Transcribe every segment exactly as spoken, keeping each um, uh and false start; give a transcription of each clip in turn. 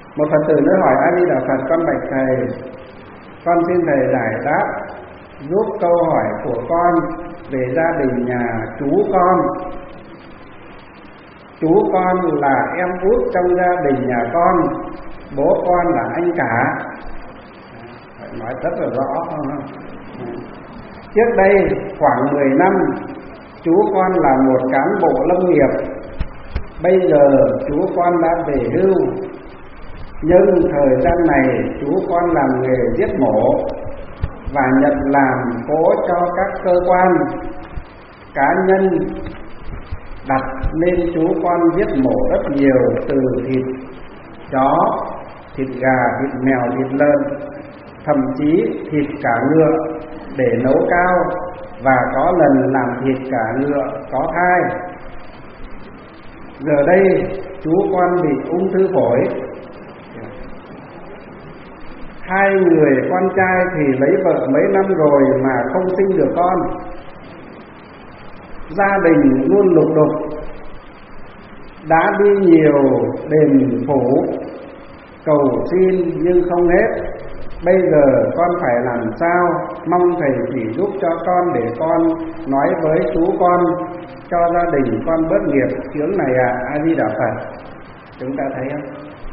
Một Phật tử nữa hỏi: A Di Đà Phật, con bạch thầy, con xin thầy giải đáp giúp câu hỏi của con về gia đình nhà chú con. Chú con là em út trong gia đình nhà con, bố con là anh cả. Phải nói rất là rõ không? Trước đây khoảng mười năm, chú con là một cán bộ lâm nghiệp. Bây giờ chú con đã về hưu, nhưng thời gian này chú con làm nghề giết mổ và nhận làm cố cho các cơ quan cá nhân đặt, nên chú con giết mổ rất nhiều, từ thịt chó, thịt gà, thịt mèo, thịt lợn, thậm chí thịt cả ngựa để nấu cao, và có lần làm thịt cả ngựa có thai. Giờ đây chú con bị ung thư phổi. Hai người con trai thì lấy vợ mấy năm rồi mà không sinh được con. Gia đình luôn lục đục, đã đi nhiều đền phủ cầu xin nhưng không hết. Bây giờ con phải làm sao? Mong thầy chỉ giúp cho con để con nói với chú con cho gia đình con bớt nghiệp chướng này ạ. À. A Di Đà Phật. Chúng ta thấy không?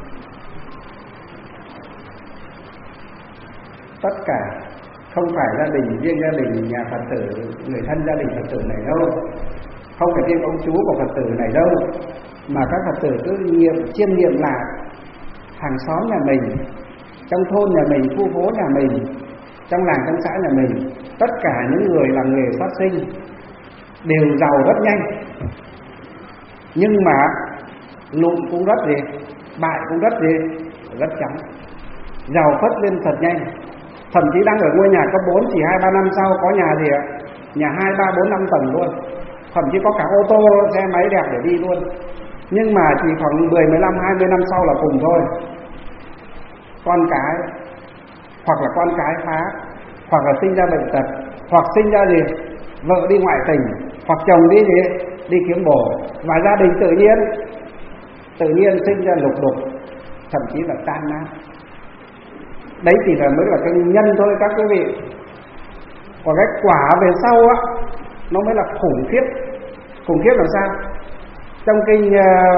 Tất cả không phải gia đình riêng gia đình nhà Phật tử, người thân gia đình Phật tử này đâu, không phải riêng ông chú của Phật tử này đâu, mà các Phật tử cứ nghiệm chiêm nghiệm lại hàng xóm nhà mình, trong thôn nhà mình, khu phố nhà mình, trong làng trong xã nhà mình, tất cả những người làm nghề sát sinh đều giàu rất nhanh, nhưng mà lụn cũng rất gì, bại cũng rất gì, rất chóng, giàu phất lên thật nhanh. Thậm chí đang ở ngôi nhà cấp bốn, chỉ hai ba năm sau có nhà gì ạ? Nhà hai ba bốn năm tầng luôn, thậm chí có cả ô tô xe máy đẹp để đi luôn. Nhưng mà chỉ khoảng mười, mười lăm, hai mươi năm sau là cùng thôi. Con cái, hoặc là con cái phá, hoặc là sinh ra bệnh tật, hoặc sinh ra gì, vợ đi ngoại tình, hoặc chồng đi gì, đi kiếm bồ, và gia đình tự nhiên tự nhiên sinh ra lục đục, thậm chí là tan nát. Đấy chỉ là mới là cái nhân thôi các quý vị. Còn cái quả về sau á, nó mới là khủng khiếp. Khủng khiếp làm sao? Trong kinh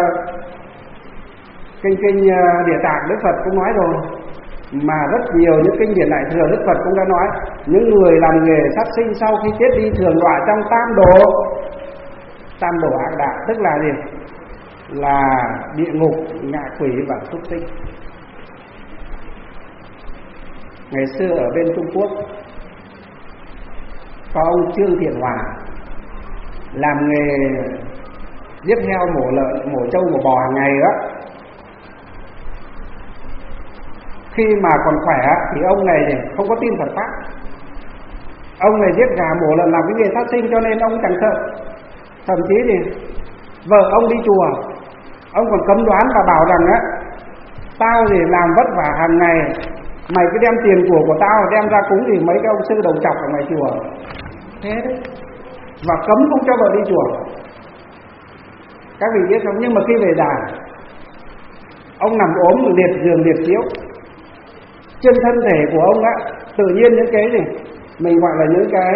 kinh kinh Địa Tạng, Đức Phật cũng nói rồi, mà rất nhiều những kinh điển Đại Thừa Đức Phật cũng đã nói, những người làm nghề sát sinh sau khi chết đi thường đọa trong tam đồ. Tam đồ ác đạo tức là gì? Là địa ngục, ngạ quỷ và súc sinh. Ngày xưa ở bên Trung Quốc có ông Trương Thiện Hòa làm nghề giết heo, mổ lợn, mổ trâu, mổ bò hàng ngày đó. Khi mà còn khỏe thì ông này không có tin Phật pháp. Ông này giết gà, mổ lợn, làm cái nghề sát sinh cho nên ông chẳng sợ. Thậm chí thì vợ ông đi chùa, ông còn cấm đoán và bảo rằng á, tao thì làm vất vả hàng ngày, mày cứ đem tiền của của tao đem ra cúng thì mấy cái ông sư đầu chọc ở ngoài chùa. Thế đấy. Và cấm không cho vợ đi chùa. Các vị biết không? Nhưng mà khi về già, ông nằm ốm liệt giường liệt chiếu, trên thân thể của ông á, tự nhiên những cái gì mình gọi là những cái,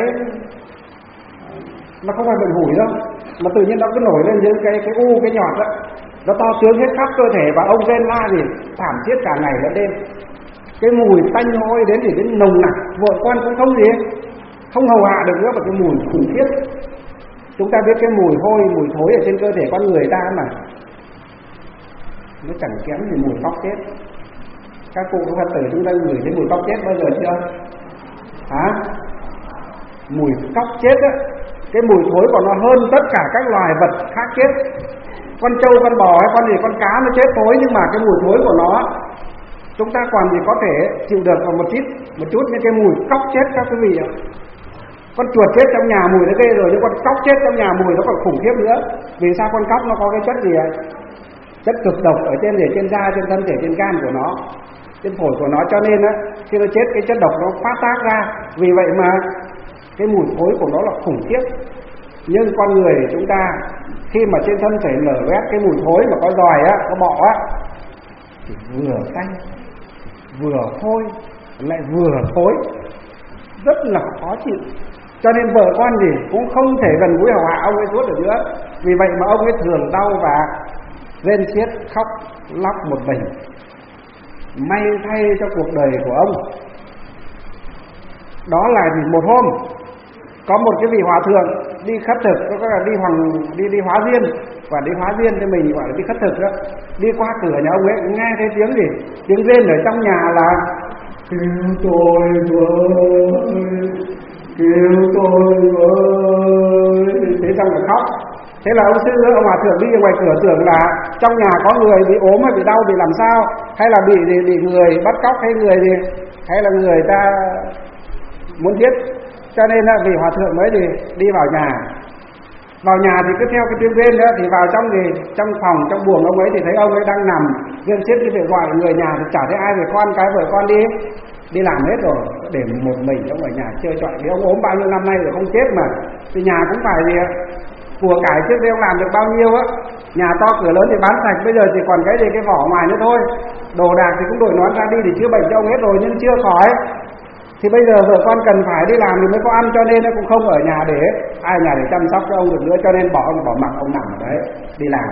nó không phải bệnh hủi đâu, mà tự nhiên nó cứ nổi lên những cái cái u, cái nhọt đó, nó to tướng hết khắp cơ thể, và ông rên la gì thảm thiết cả ngày lẫn đêm. Cái mùi tanh hôi đến thì đến nồng nặc, vợ con cũng không gì, không hầu hạ được nữa, mà cái mùi khủng khiếp. Chúng ta biết cái mùi hôi, mùi thối ở trên cơ thể con người ta mà, nó chẳng kém gì mùi khóc chết. Các cụ Phật tử chúng ta ngửi thấy mùi khóc chết bao giờ chưa? Hả? Mùi khóc chết á, cái mùi thối của nó hơn tất cả các loài vật khác chết. Con trâu, con bò hay con gì, con cá nó chết thối, nhưng mà cái mùi thối của nó chúng ta còn gì có thể chịu được vào một chút, một chút những cái mùi cóc chết các quý vị ạ. Con chuột chết trong nhà mùi nó ghê rồi, nhưng con cóc chết trong nhà mùi nó còn khủng khiếp nữa. Vì sao? Con cóc nó có cái chất gì ạ? Chất cực độc ở trên để trên da, trên thân thể, trên gan của nó, trên phổi của nó, cho nên á khi nó chết cái chất độc nó phát tác ra. Vì vậy mà cái mùi thối của nó là khủng khiếp. Nhưng con người chúng ta khi mà trên thân thể nở vét cái mùi thối mà có giòi á, có bọ á, thì vừa tanh vừa hôi lại vừa thối, rất là khó chịu. Cho nên vợ con gì cũng không thể gần gũi hầu hạ ông ấy suốt được nữa. Vì vậy mà ông ấy thường đau và rên xiết khóc lóc một mình. May thay cho cuộc đời của ông, đó là một hôm có một cái vị hòa thượng đi khất thực, có là đi hoàng đi đi hóa duyên, và đi hóa duyên thì mình gọi là đi khất thực đó. Đi qua cửa nhà ông ấy nghe thấy tiếng gì, tiếng rên ở trong nhà là kêu tôi với, kêu tôi với, thế xong rồi khóc. Thế là ông sư ông hòa thượng đi ra ngoài cửa tưởng là trong nhà có người bị ốm hay bị đau, bị làm sao, hay là bị bị, bị người bắt cóc, hay người gì, hay là người ta muốn giết. Cho nên là vị hòa thượng mới thì đi vào nhà. Vào nhà thì cứ theo cái tiếng rên đó thì vào trong thì trong phòng trong buồng ông ấy thì thấy ông ấy đang nằm rên xiết, cái việc gọi người nhà thì chả thấy ai, về con cái vợ con đi đi làm hết rồi, để một mình trong ở nhà chơi trọi. Vì ông ốm bao nhiêu năm nay rồi không chết mà, thì nhà cũng phải gì của cải trước đây ông làm được bao nhiêu á, nhà to cửa lớn thì bán sạch, bây giờ chỉ còn cái gì cái vỏ ngoài nữa thôi. Đồ đạc thì cũng đổi nón ra đi để chữa bệnh cho ông hết rồi nhưng chưa khỏi. Thì bây giờ vợ con cần phải đi làm thì mới có ăn, cho nên nó cũng không ở nhà để ai nhà để chăm sóc cho ông được nữa, cho nên bỏ ông bỏ mặc ông nằm ở đấy đi làm.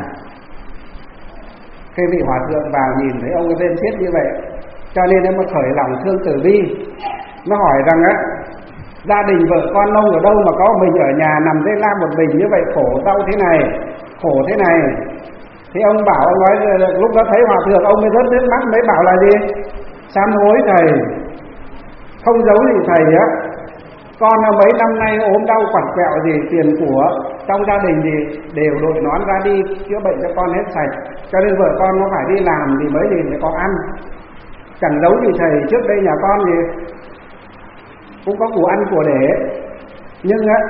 Khi vị hòa thượng vào nhìn thấy ông ấy rên xiết như vậy, cho nên nó mới khởi lòng thương từ bi. Nó hỏi rằng á, gia đình vợ con ông ở đâu mà có mình ở nhà nằm đây la một mình như vậy, khổ đau thế này, khổ thế này. Thì ông bảo, ông nói lúc đó thấy hòa thượng ông mới rớt nước mắt, mới bảo là gì, sám hối thầy, không giấu gì thầy á, con mấy năm nay ốm đau quằn quẹo gì, tiền của trong gia đình thì đều đội nón ra đi chữa bệnh cho con hết sạch, cho nên vợ con nó phải đi làm thì mới thì mới có ăn. Chẳng giấu gì thầy, trước đây nhà con thì cũng có của ăn của để, nhưng á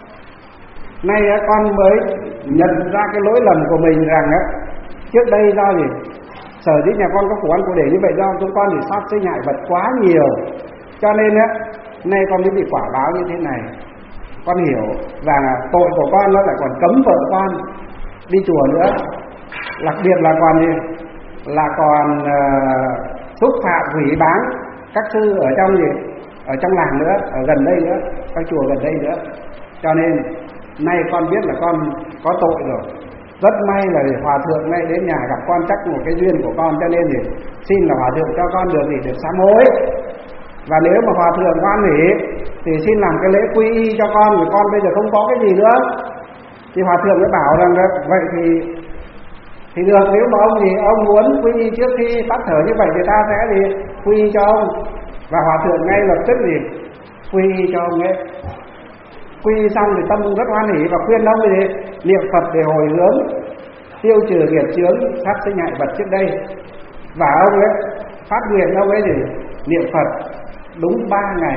nay á con mới nhận ra cái lỗi lầm của mình rằng á, trước đây do gì sở dĩ nhà con có của ăn của để như vậy do chúng con thì sát sinh hại vật quá nhiều, cho nên á nay con mới bị quả báo như thế này. Con hiểu rằng tội của con nó lại còn cấm vợ con đi chùa nữa, đặc biệt là còn gì là còn uh, xúc phạm hủy bán các sư ở trong gì ở trong làng nữa, ở gần đây nữa, các chùa gần đây nữa. Cho nên nay con biết là con có tội rồi. Rất may là hòa thượng nay đến nhà gặp con, chắc một cái duyên của con, cho nên thì xin là hòa thượng cho con được gì được sám hối. Và nếu mà hòa thượng hoan hỉ thì xin làm cái lễ quy y cho con, vì con bây giờ không có cái gì nữa. Thì hòa thượng mới bảo rằng vậy thì thì được, nếu mà ông thì ông muốn quy y trước khi tắt thở như vậy thì ta sẽ thì quy y cho ông. Và hòa thượng ngay lập tức thì quy y cho ông ấy. Quy y xong thì tâm rất hoan hỉ và khuyên ông thì niệm Phật để hồi hướng, tiêu trừ nghiệp chướng sát sinh hại vật trước đây. Và ông ấy phát nguyện ông ấy thì niệm Phật đúng ba ngày.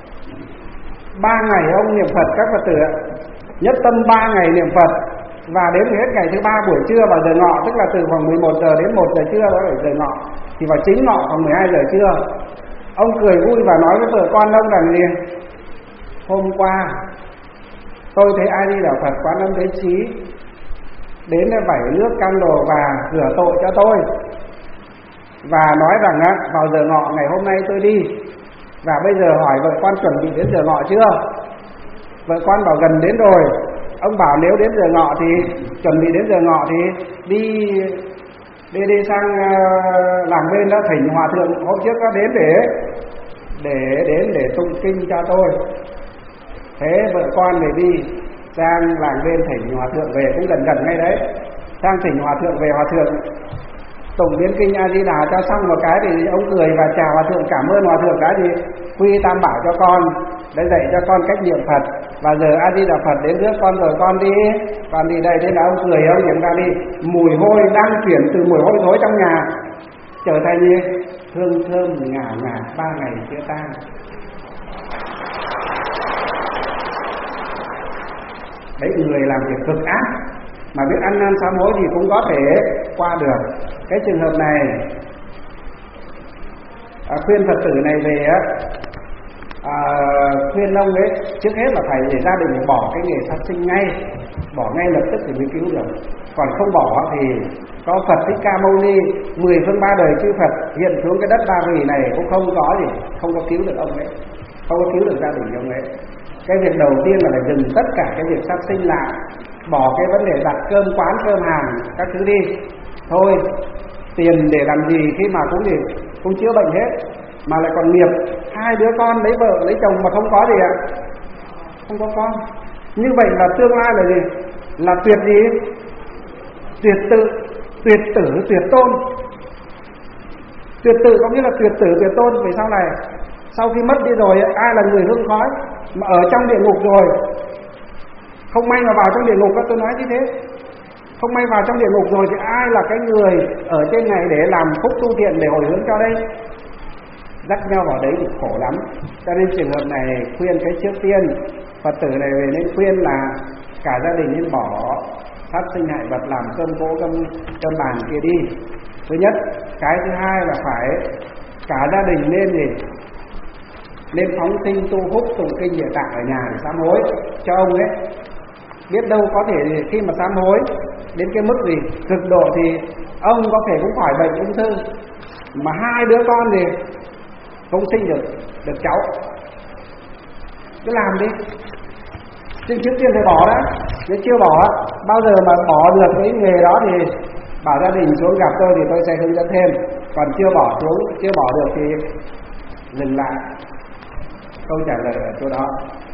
Ba ngày ông niệm Phật các Phật tử ạ, nhất tâm ba ngày niệm Phật. Và đến hết ngày thứ ba buổi trưa vào giờ ngọ, tức là từ khoảng mười một giờ đến một giờ trưa, đó là giờ ngọ, thì vào chính ngọ khoảng mười hai giờ trưa, ông cười vui và nói với vợ con ông rằng gì, hôm qua tôi thấy A Di Đà Phật Quán Âm Thế Chí đến vẩy nước cam đồ và rửa tội cho tôi, và nói rằng á, vào giờ ngọ ngày hôm nay tôi đi. Và bây giờ hỏi vợ con chuẩn bị đến giờ ngọ chưa? Vợ con bảo gần đến rồi. Ông bảo nếu đến giờ ngọ thì chuẩn bị đến giờ ngọ thì đi đi đi sang uh, làng bên đó thỉnh hòa thượng hôm trước có đến để để đến để tụng kinh cho tôi. Thế vợ con để đi sang làng bên thỉnh hòa thượng về, cũng gần gần ngay đấy. Sang thỉnh hòa thượng về, hòa thượng tụng biến kinh A Di Đà cho xong một cái thì ông cười và chào hòa thượng, cảm ơn hòa thượng đã gì quy tam bảo cho con, để dạy cho con cách niệm Phật. Và giờ A Di Đà Phật đến rước con rồi, con đi con đi đây. Thế là ông cười, ông niệm ra đi, mùi hôi đang chuyển từ mùi hôi thối trong nhà trở thành gì hương thơm ngả ngả, ba ngày chưa tan. Đấy, người làm việc cực ác mà biết ăn năn sám hối thì cũng có thể qua được cái trường hợp này. À, khuyên Phật tử này về á, à, khuyên ông ấy trước hết là phải để gia đình bỏ cái nghề sát sinh ngay, bỏ ngay lập tức thì mới cứu được. Còn không bỏ thì có Phật Thích Ca Mâu Ni, mười phương ba đời chư Phật hiện xuống cái đất Ba Vì này cũng không có gì, không có cứu được ông ấy, không có cứu được gia đình ông ấy. Cái việc đầu tiên là phải dừng tất cả cái việc sát sinh lại, bỏ cái vấn đề đặt cơm quán cơm hàng các thứ đi. Thôi, tiền để làm gì khi mà cũng gì cũng chữa bệnh hết, mà lại còn nghiệp, hai đứa con lấy vợ lấy chồng mà không có gì ạ, không có con. Như vậy là tương lai là gì? Là tuyệt gì? Tuyệt tự, tuyệt tử, tuyệt tôn. Tuyệt tự có nghĩa là tuyệt tử, tuyệt tôn. Về sau này, sau khi mất đi rồi, ai là người hương khói mà ở trong địa ngục rồi, không may mà vào trong địa ngục, các tôi nói như thế, không may vào trong địa ngục rồi thì ai là cái người ở trên này để làm phúc tu thiện để hồi hướng cho đây? Dắt nhau vào đấy thì khổ lắm. Cho nên trường hợp này khuyên cái trước tiên Phật tử này về nên khuyên là cả gia đình nên bỏ sát sinh hại vật, làm cơm cỗ cơm, cơm bàn kia đi. Thứ nhất. Cái thứ hai là phải cả gia đình nên gì? Nên phóng sinh tu phúc tụng kinh địa tạng ở nhà để sám hối cho ông ấy. Biết đâu có thể khi mà sám hối đến cái mức gì cực độ thì ông có thể cũng khỏi bệnh ung thư, mà hai đứa con thì không sinh được được cháu. Cứ làm đi. Chứ trước tiên phải bỏ đó. Nếu chưa bỏ, bao giờ mà bỏ được cái nghề đó thì bảo gia đình xuống gặp tôi thì tôi sẽ hướng dẫn thêm. Còn chưa bỏ xuống, chưa bỏ được thì dừng lại. Câu trả lời ở chỗ đó.